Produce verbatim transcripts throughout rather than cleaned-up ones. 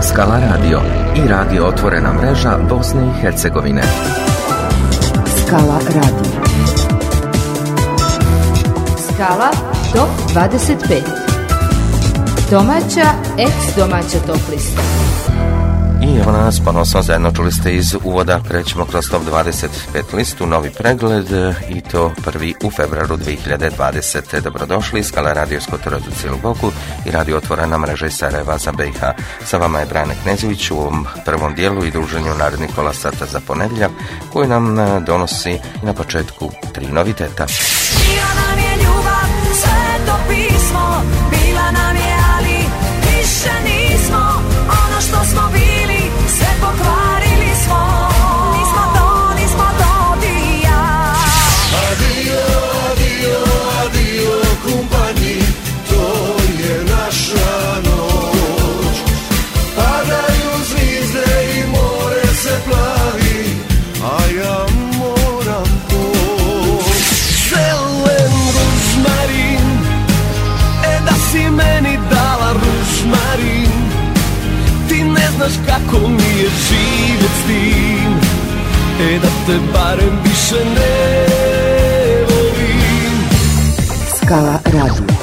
Skala Radio i radio Otvorena mreža Bosne i Hercegovine. Skala Radio. Skala top dvadeset pet. Domaća, ex-domaća top lista. I evo nas ponosno zajedno, čuli ste iz uvoda, krećemo kroz top dvadeset pet listu, novi pregled i to prvi u februaru dvije hiljade dvadesete. Dobrodošli, Skala Radio Skotora za cijelu Boku i radio Otvorena mreža iz Sarajeva za B i H. Sa vama je Brane Knezović u ovom prvom dijelu i druženju narednih pola sata za ponedjeljak koji nam donosi na početku tri noviteta. Bila nam je ljubav, sve to pismo, bila nam je, ali više nismo ono što smo bili, sve pokvarili smo, nismo to, nismo to ti i ja. Adio, adio, adio kumpanji, to je naša noć. Padaju zvizde i more se plavi, a ja moram poć. Zelen ružmarin, e da si meni dala ružmarin, ti ne znaš kako mi je živjet s tim, e da te barem više ne volim. Skala Radio.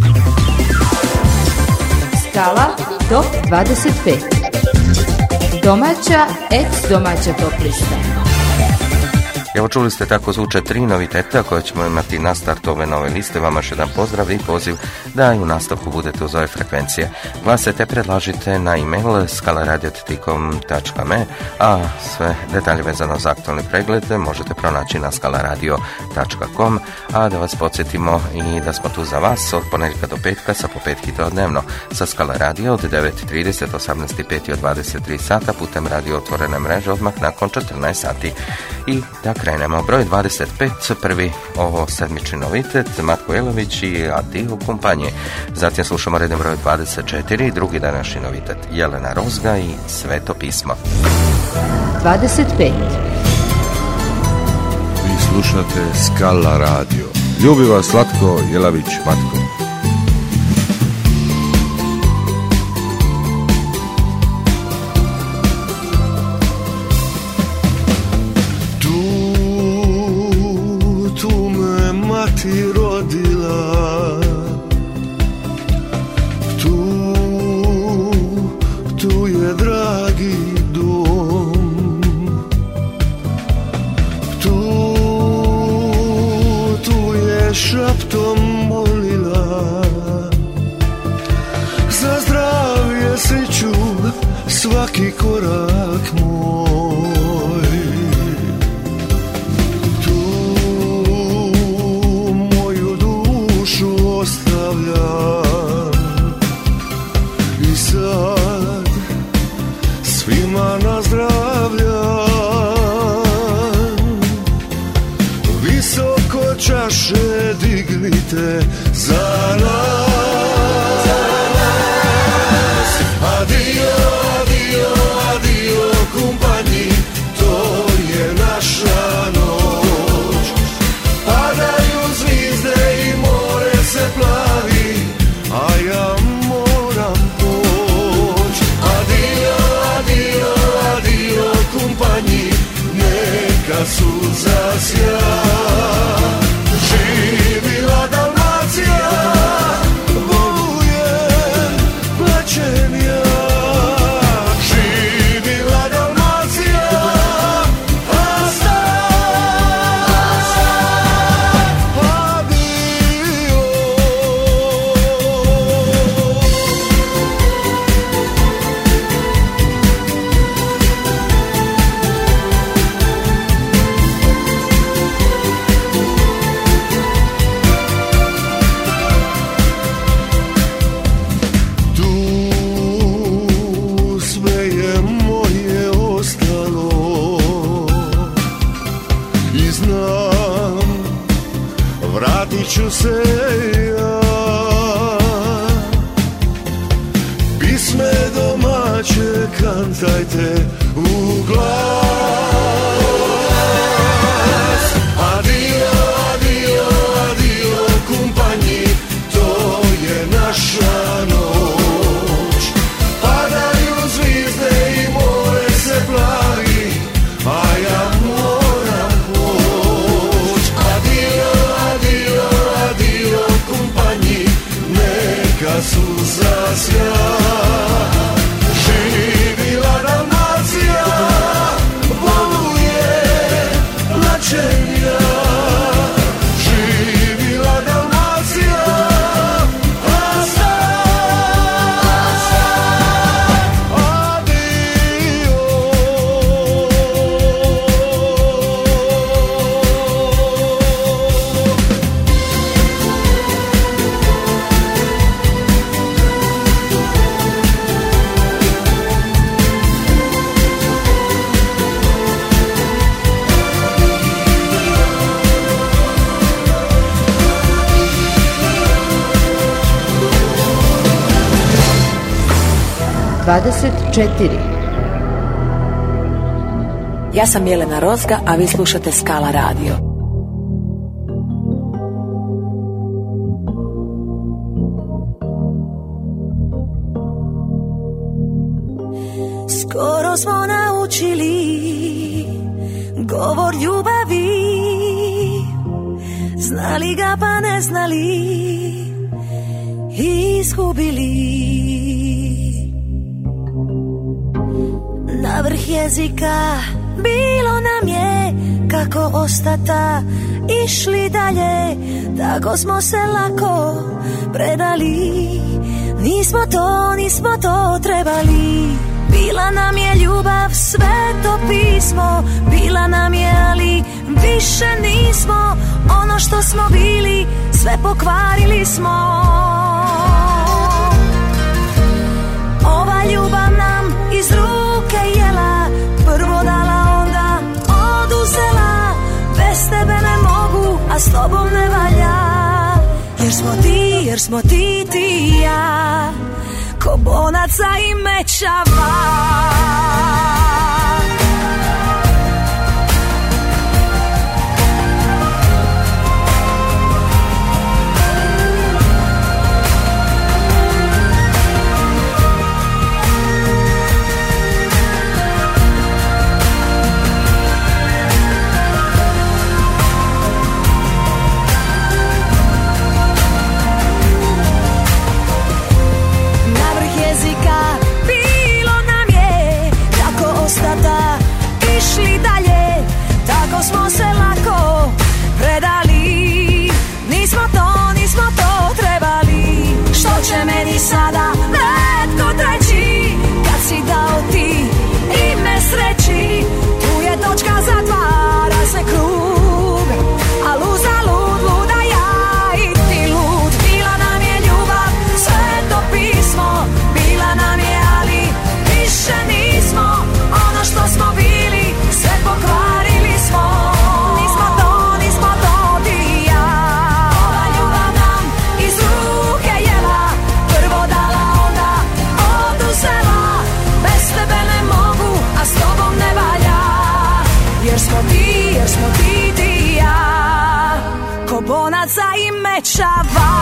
Skala top dvadeset pet. Domaća, ex-domaća top lista. Evo čuli ste, tako zvuče tri noviteta koje ćemo imati na start ove nove liste. Vama još jedan pozdrav i poziv da i u nastavku budete uz ove frekvencije. Glasajte, predlažite na e-mail skalaradio tačka com tačka me, a sve detalje vezano za aktualni pregled možete pronaći na skalaradio tačka com, a da vas podsjetimo i da smo tu za vas od ponedjeljka do petka sa po pet hitova dnevno sa Skala Radio od devet i trideset, osamnaest i pet i od dvadeset tri sata putem radio Otvorene mreže odmah nakon četrnaest sati. I da krenemo. Broj dvadeset pet, prvi ovo sedmični novitet, Matko Jelović i Adio kumpanje. Zatim slušamo redom broj dvadeset četiri, drugi današnji novitet, Jelena Rozga i Sveto pismo. dvadeset pet. Vi slušate Skala Radio. Ljubi vas slatko, Jelavić Matko. Ti rodila, tu, tu je dragi dom, tu, tu je šaptom molila, za zdravlje sreću svaki korak moj. I sad svima nazdravljam, visoko čaše dignite za nas. Adio, adio, adio kumpanji, to je naša noć. Padaju zvizde i more se plavi, a ja moram poć. Adio, adio, adio kumpanji, neka suza sja. Živila Dalmacija, volujem, plaćen ja. Živila Dalmacija, a sad, adio. Ću se ja, pisme domaće kantajte u glas. Adio, adio, adio kumpanji, to je naša noć. Padaju zvi dvadeset četiri. Ja sam Jelena Rozga, a vi slušate Skala radio. Skoro smo naučili govor ljubavi, znali ga pa ne znali, izgubili. Na vrh jezika bilo nam je kako ostata, išli dalje, tako smo se lako predali. Nismo to, nismo to trebali. Bila nam je ljubav sveto pismo, bila nam je, ali više nismo. Ono što smo bili, sve pokvarili smo. Ova ljubav nam iz ruke jela, prvo dala, onda oduzela. Bez tebe ne mogu, a s tobom ne valja. Jer smo ti, jer smo ti, ti i ja, ko bonaca i mečava. Smo se lako predali, nismo to, nismo to trebali. Što će meni sada netko treći, kad si dao ti ime sreći. Tu je točka, zatvara se krug, a uzalud, luda ja i ti lud. Bila nam je ljubav sveto pismo, bila nam je, ali više nismo. Ono što smo bili, sve pokvarili smo. Jer smo ti, jer smo ti, ti i ja, ko bonaca i mečava.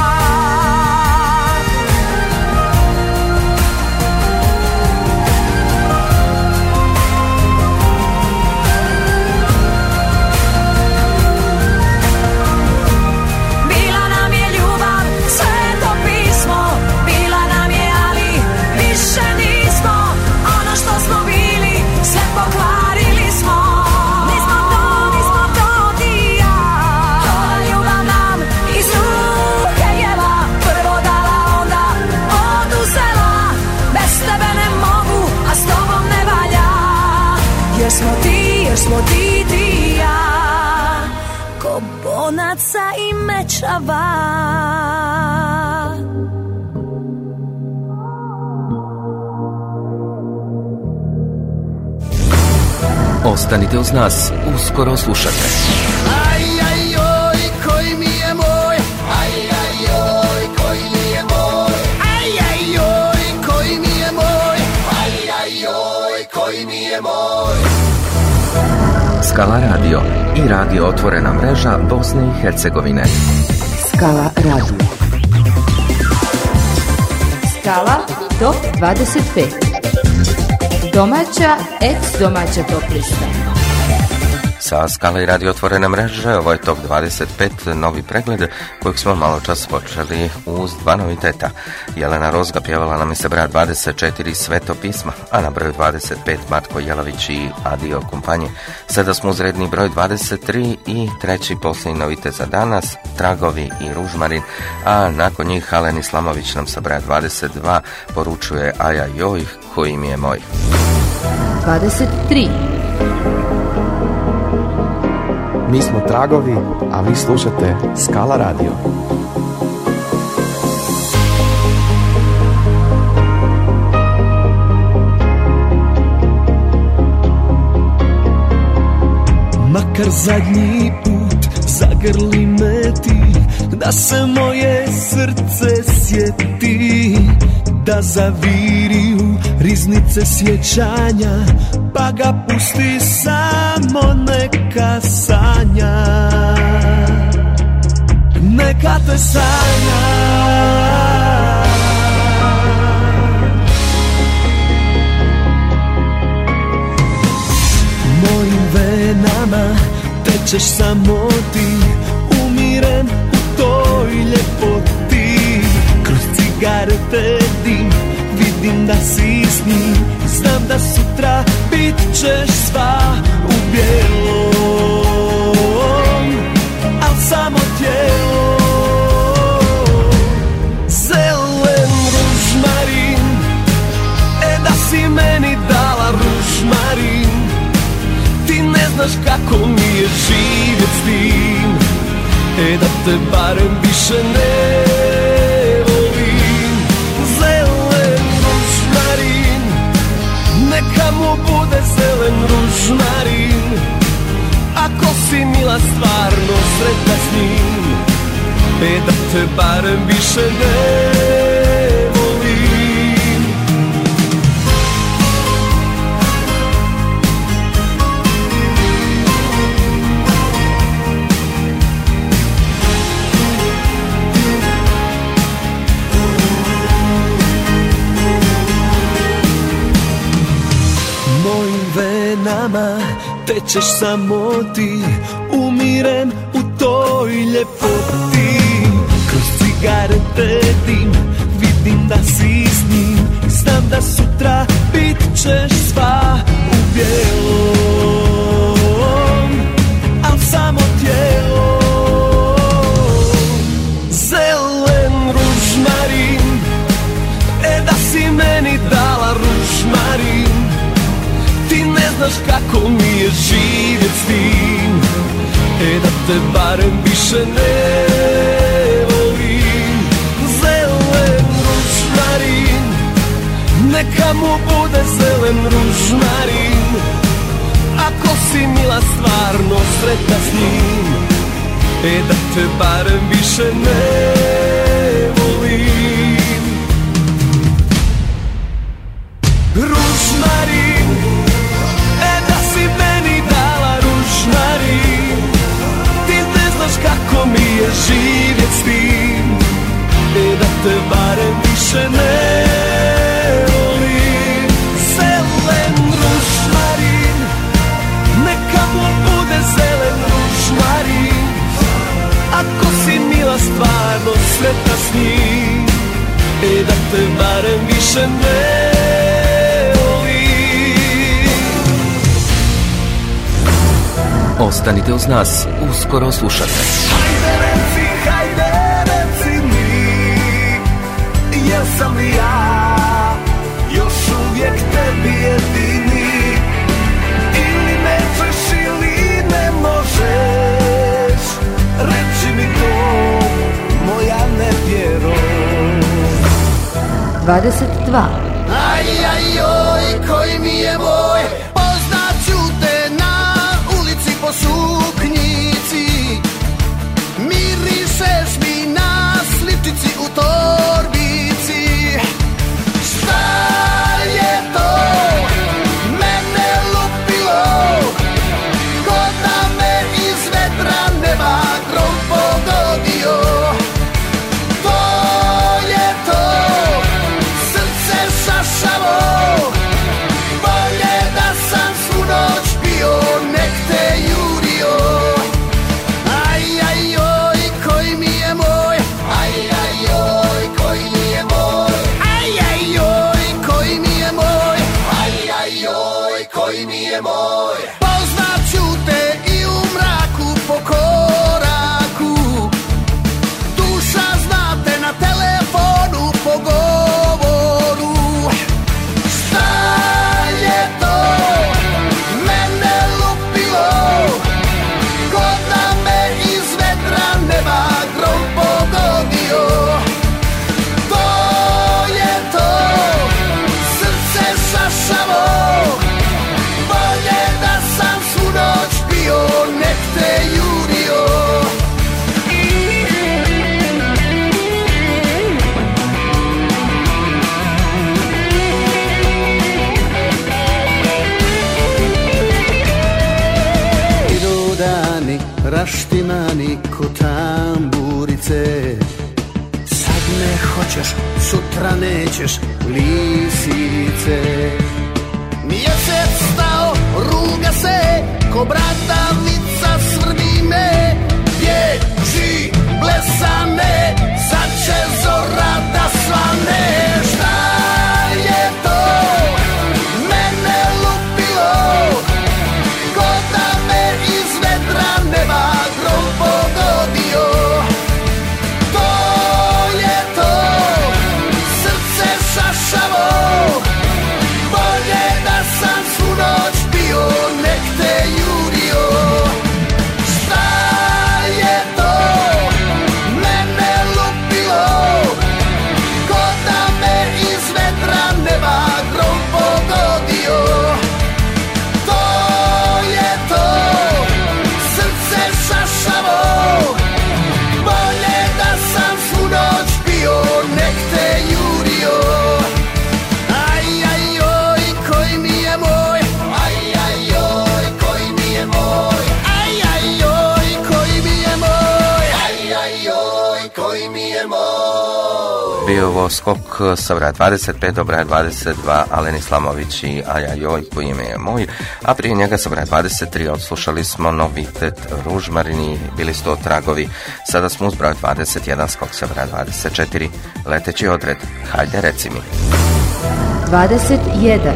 Bila nam je ljubav sveto pismo, bila nam je, ali više nismo. Ono što smo bili, sve pokvarili smo. Jer smo ti, jer smo ti, ti i ja, ko bonaca i mečava. Ostanite uz nas, uskoro slušate. Aj, aj, oj, koji mi je moj. Aj, aj, oj, koji mi je moj. Aj, aj, oj, koji mi je moj. Aj, aj, oj, koji mi je moj. Skala radio i radio otvorena mreža Bosne i Hercegovine. Skala radio. Skala top dvadeset pet. Domaća, ex-domaća top lista. Sa Skala i radio otvorene mreže, ovo je top dvadeset pet, novi pregled kojeg smo malo čas počeli uz dva noviteta. Jelena Rozga pjevala nam je se broj dvadeset četiri Sveto pisma, a na broju dvadeset pet Matko Jelavić i Adio kompanje. Sada smo uz redni broj dvadeset tri i treći posljednji novitet za danas, Tragovi i Ružmarin, a nakon njih Alen Islamović nam sa broja dvadeset dva poručuje Aja joj, koji mi je moj. dvadeset tri. Mi smo Tragovi, a vi slušate Skala radio. Makar zadnji put zagrli me ti, da se moje srce sjeti, da zaviri u riznice sjećanja, pa ga pusti samo neka sanja, neka te sanja. Mojim venama tečeš samo ti, umiren u toj ljepoti. Kroz cigarete dim, vidim da si s njim. Znam da sutra bit ćeš sva u bijelom, al samo tijelo. Zelen ružmarin, e da si meni dala ružmarin. Ti ne znaš kako mi je živjet s tim, e da te barem više ne volim. Zelen ružmarin, neka mu bude zelen ružmarin. Ako si mila stvarno sretna s njim, e da te barem više ne volim. Venama tečeš samo ti, umiren u toj ljepoti. Kroz cigarete dim, vidim da si s njim. Znam da sutra bit ćeš sva u bijelom, al samo tijelo. Zelen ružmarin, e da si meni dala ružmarin. Ti ne znaš kako mi je živjet s tim, e da te barem više ne volim. Zelen ružmarin, neka mu bude zelen ružmarin. Ako si mila stvarno sretna s njim, e da te barem više ne volim. Ružmarin, ti ne znaš kako mi je živjet s tim, e da te barem više ne volim. Zelen ružmarin, neka mu bude zelen ružmarin. Ako si mila stvarno sretna s njim, e da te barem više ne Ostanite uz nas, uskoro slušate. Hajde reci, hajde reci mi, jesam li ja još uvijek tebi jedini, ili nećeš ili ne možeš, reći mi to, moja nevjero. dvadeset dva. Aj, aj, oj, koji mi je moj, poznaću te na ulici po suknjici, mirišeš mi na sličici u torbici. Šta je to mene lupilo, ko da me iz vetra nema grom pogodio. To je to srce šašavo, bolje da sam svu noć bio, nek te jurio. Aj, aj, oj, koji mi je moj, aj, aj, oj, koji mi je moj, aj, aj, oj, koji mi je moj, aj, aj, oj, koji mi je moj. Poznaću te i u mraku po koraku, duša zna te na telefonu po govoru. ćeš, sutra nećeš, lisice. Mjesec stao, ruga se, ko bradavica svrbi me. Bježi, blesane, sad će zora da svane. Šta je to mene lupilo, ko da me iz vedra neba grom pogodio. To je to, srce šašavo, bolje da sam svu noć bio, nek te jurio. Šta je to mene lupilo, ko da me iz vedra neba grom pogodio. To je to, srce šašavo, bolje da sam svu noć bio, nek te jurio. Aj, aj, oj, koji mi je moj, aj, aj, oj, koji mi je moj, aj, aj, oj, koji mi je moj, aj, aj, oj, koji mi je moj. Bio ovo skok sa broja dvadeset pet do broja dvadeset dva, Alen Islamović i Ajajoj, koji ime je moj, a prije njega sa broja dvadeset tri odslušali smo novitet Ružmarini, bili sto tragovi. Sada smo uz broj dvadeset jedan, skok sa broja dvadeset četiri, Leteći odred, hajde reci mi. dvadeset jedan.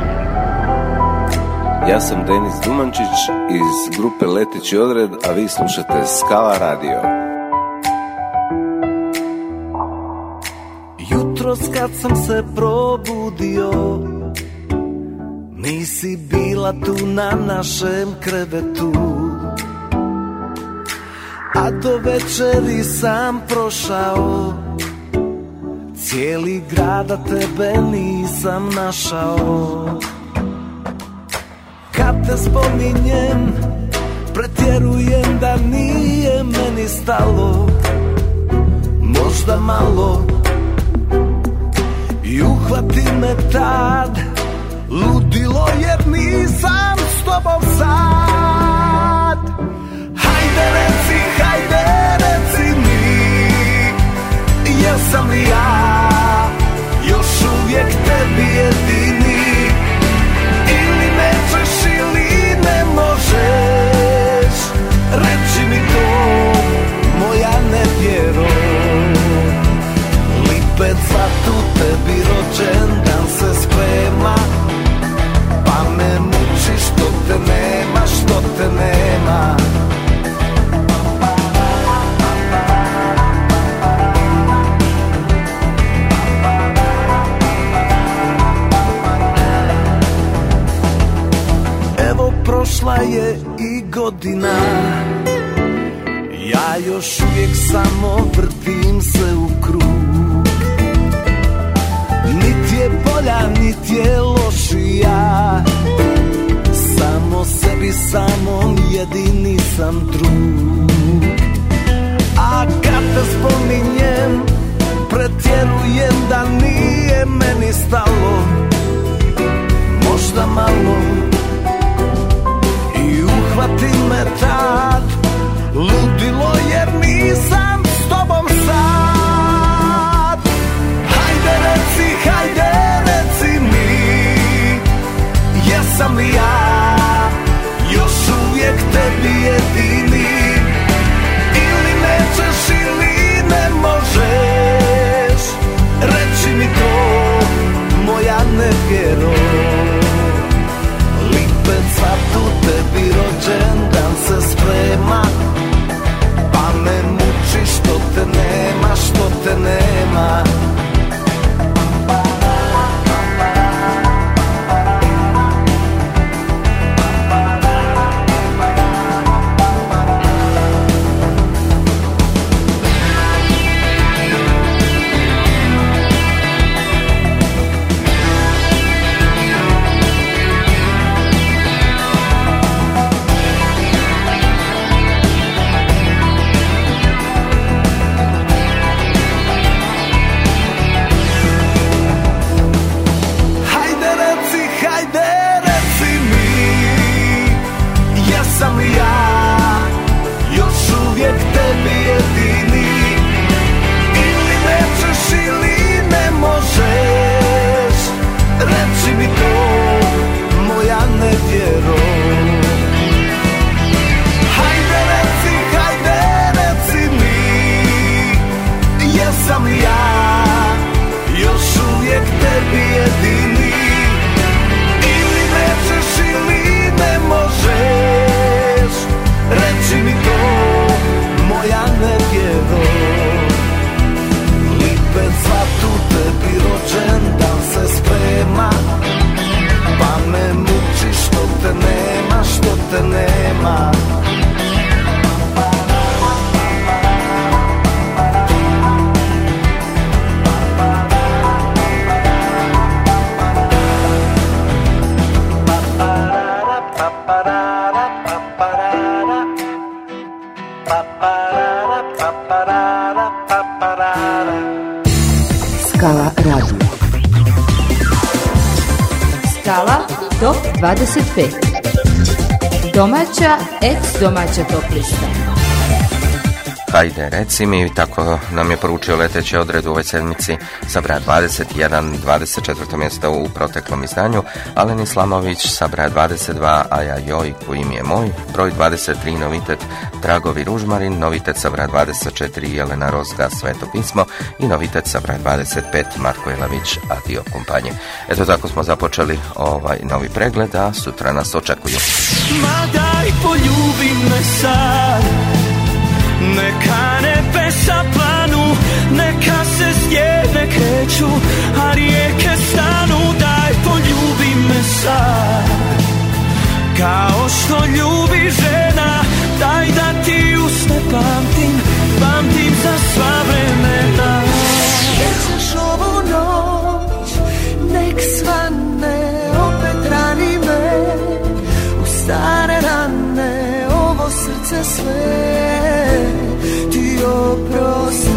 Ja sam Denis Dumančić iz grupe Leteći odred, a vi slušate Skala Radio. Jutros kad sam se probudio, nisi bila tu na našem krevetu, a do večeri sam prošao, cijeli grada tebe nisam našao. Kad te spominjem, pretjerujem da nije meni stalo, možda malo, i uhvati me tad ludilo jer nisam s tobom sad. Hajde reci, hajde reci mi, jesam li ja još uvijek tebi jedini, ili nećeš ili ne možeš, reći mi to, moja nevjero. Lipec za tu tebi rođendan se sprema, pa me muči što te nema, što te nema. Evo prošla je i godina, ja još uvijek samo vrtim se u krug. Niti je bolja, niti je lošija, samo sebi samom jedini sam drug. A kad te spominjem, pretjerujem da nije meni stalo, možda malo, i uhvati me tad ludilo jer nisam s tobom sad. Hajde reci, hajde reci mi, jesam li ja još uvijek tebi jedini, ili nećeš ili ne možeš, reći mi to, moja Skala top dvadeset pet. Domaća, ex domaća top lista. Hajde, reci mi, tako nam je poručio leteći odred u ovoj sedmici sa broja dvadeset jedan, dvadeset četvrto mjesto u proteklom izdanju, Alen Islamović sa broja dvadeset dva, Aja joj, koji mi je moj, broj dvadeset tri, novitet Dragovi Ružmarin, novitet sa broja dvadeset četiri, Jelena Rozga, Sveto pismo i novitet sa broja dvadeset pet, Marko Jelavić, Adio kumpanje. Eto, tako smo započeli ovaj novi pregled, a sutra nas očekuju. Ma daj, poljubi me sad, neka nebesa planu, neka se stijene kreću, a rijeke stanu. Daj, poljubi me sad, kao što ljubi žena. Daj da ti usne pamtim, pamtim za sva vremena. Večeš ovu noć, nek svane, opet rani me u stare rane, ovo srce sve ti oprosti.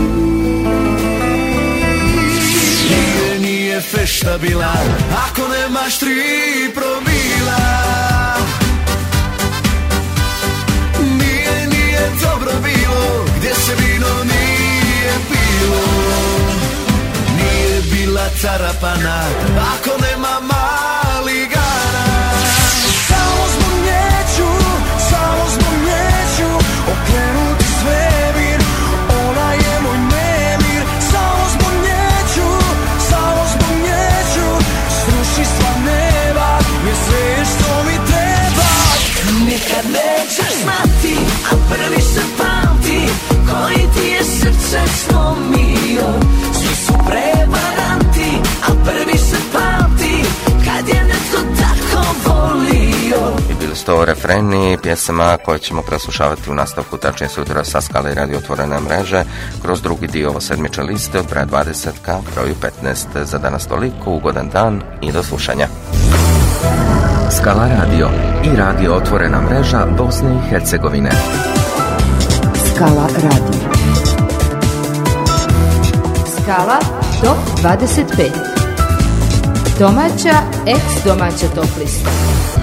Nije, nije fešta bila ako nemaš tri promila. Nije, nije dobro bilo gdje se vino nije pilo. Nije bila carapana ako nema maligana. Samo zbog njeću, samo zbog njeću okrenuti svemir, ona je moj nemir. Samo zbog njeću, samo zbog njeću sruši sva neba, jer sve je što mi treba. Nikad nećeš znati, a prvi se pamti, koji ti je srce slomio. Svi su prevaranti, a prvi se pamti, kad je netko tako volio. I bili su to refreni pjesama koje ćemo preslušavati u nastavku, tačnije sutra sa Skale radio otvorene mreže kroz drugi dio ovo sedmične liste od broja dvadeset ka broju petnaest. Za danas toliko, ugodan dan i do slušanja. Skala radio i radio otvorena mreža Bosne i Hercegovine. Skala radio. Skala top dvadeset pet. Domaća, ex domaća top lista.